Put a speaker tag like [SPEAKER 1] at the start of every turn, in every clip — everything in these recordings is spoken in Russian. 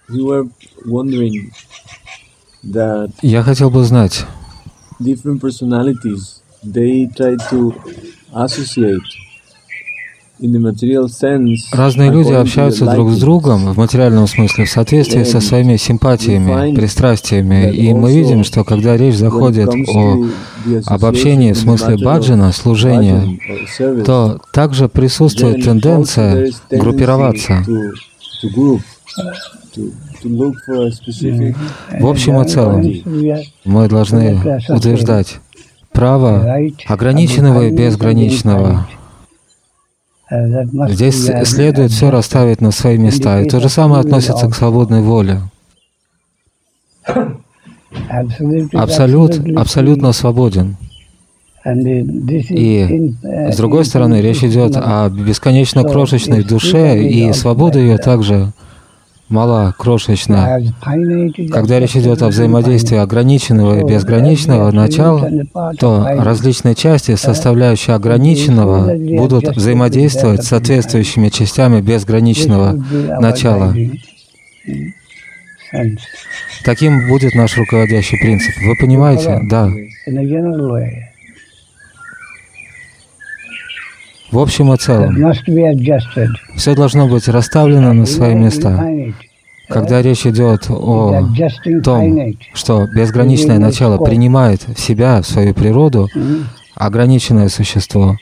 [SPEAKER 1] Я хотел бы знать, разные люди общаются друг с другом в материальном смысле в соответствии со своими симпатиями, пристрастиями. И мы видим, что когда речь заходит об общении в смысле баджана, служения, то также присутствует тенденция группироваться. В общем и целом, мы должны утверждать право ограниченного и безграничного. Здесь следует все расставить на свои места. И то же самое относится к свободной воле. Абсолют абсолютно свободен. И, с другой стороны, речь идет о бесконечно крошечной душе, и свобода ее также мала, крошечна. Когда речь идет о взаимодействии ограниченного и безграничного начала, то различные части, составляющие ограниченного, будут взаимодействовать с соответствующими частями безграничного начала. Таким будет наш руководящий принцип. Вы понимаете? Да. В общем и целом, все должно быть расставлено на свои места. Когда речь идет о том, что безграничное начало принимает в себя, в свою природу, ограниченное существо,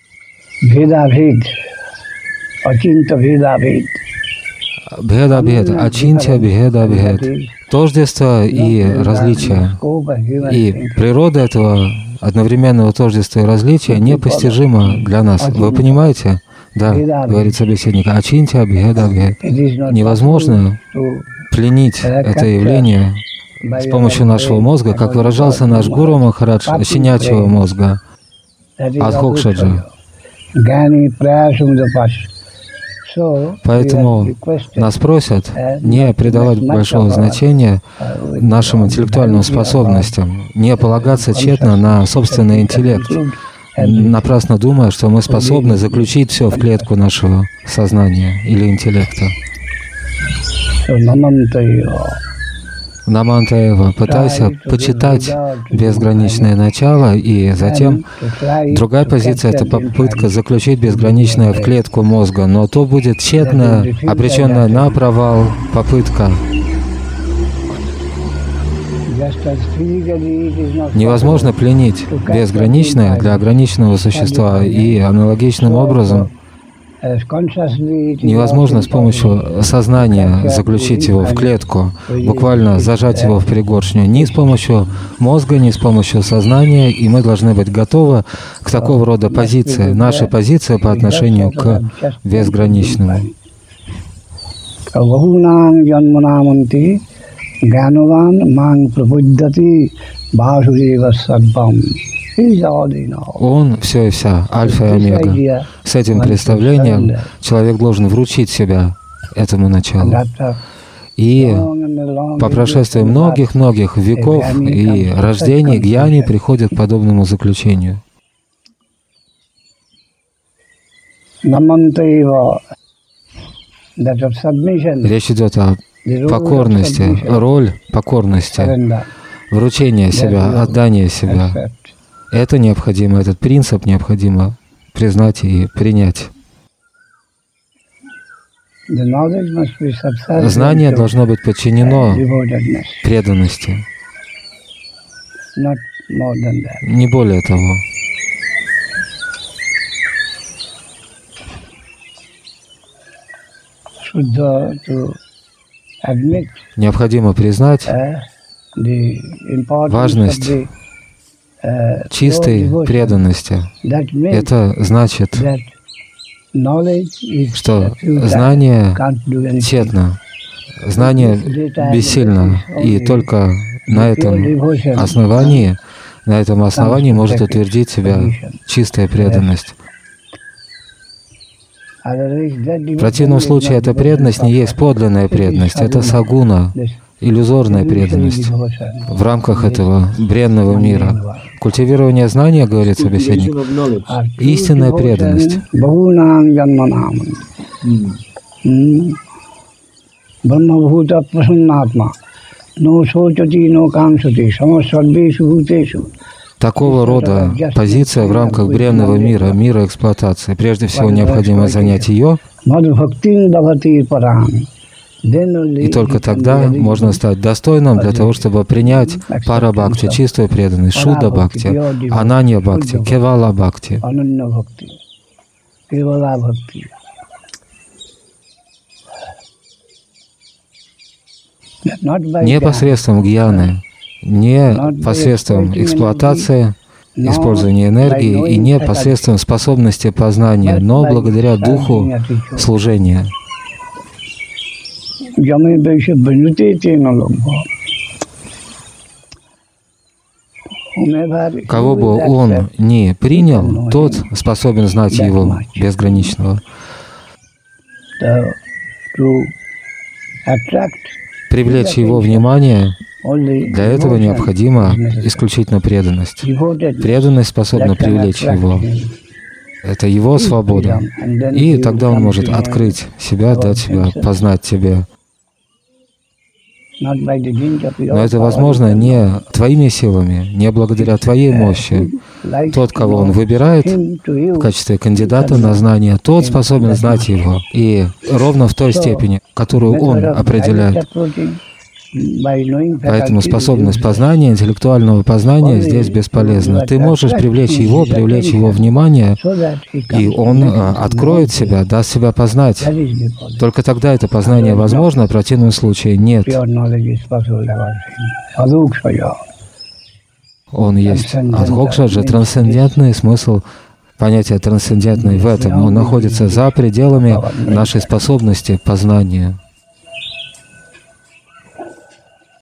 [SPEAKER 1] бхеда-бхед, ачинтя-бхеда-бхед, тождество и различие. И природа этого одновременного тождества и различия непостижима для нас. Вы понимаете? Да, говорит собеседник, ачинтя-бхеда-бхед. Невозможно пленить это явление с помощью нашего мозга, как выражался наш гуру Махарадж, щенячьего мозга, адхокшаджа. Поэтому нас просят не придавать большого значения нашим интеллектуальным способностям, не полагаться тщетно на собственный интеллект, напрасно думая, что мы способны заключить все в клетку нашего сознания или интеллекта. Намантаева, пытайся почитать безграничное начало, и затем другая позиция — это попытка заключить безграничное в клетку мозга, но то будет тщетная, обреченная на провал попытка. Невозможно пленить безграничное для ограниченного существа, и аналогичным образом невозможно с помощью сознания заключить его в клетку, буквально зажать его в пригоршню, ни с помощью мозга, ни с помощью сознания, и мы должны быть готовы к такого рода позиции, нашей позиции по отношению к безграничному. Он все и вся, альфа и омега. С этим представлением человек должен вручить себя этому началу. И по прошествии многих-многих веков и рождений гьяни приходит к подобному заключению. Речь идет о покорности, роль покорности, вручение себя, отдание себя. Это необходимо, этот принцип необходимо признать и принять. Знание должно быть подчинено преданности. Не более того. Необходимо признать важность чистой преданности. Это значит, что знание тщетно, знание бессильно, и только на этом основании может утвердить себя чистая преданность. В противном случае эта преданность не есть подлинная преданность, это сагуна, иллюзорная преданность в рамках этого бренного мира. Культивирование знания, говорит собеседник, истинная преданность.
[SPEAKER 2] Brahmabhuta prasannatma. No sochati, no kamsati. Samasarveshu bhuteshu.
[SPEAKER 1] Такого рода позиция в рамках бренного мира, мира эксплуатации. Прежде всего необходимо занять ее, и только тогда можно стать достойным для того, чтобы принять пара-бхакти, чистую преданность, шудда-бхакти, ананья-бхакти, кевала-бхакти. Не посредством гьяны, не посредством эксплуатации, использования энергии и не посредством способности познания, но благодаря духу служения. Кого бы он ни принял, тот способен знать его безграничного. Привлечь его внимание, для этого необходима исключительно преданность. Преданность способна привлечь его. Это его свобода. И тогда он может открыть себя, дать себя, познать тебя. Но это возможно не твоими силами, не благодаря твоей мощи. Тот, кого он выбирает в качестве кандидата на знание, тот способен знать его. И ровно в той степени, которую он определяет. Поэтому способность познания, интеллектуального познания здесь бесполезна. Ты можешь привлечь его внимание, и он откроет себя, даст себя познать. Только тогда это познание возможно, в противном случае нет. Он есть адхокшаджа, трансцендентный смысл. Понятие трансцендентный в этом. Он находится за пределами нашей способности познания.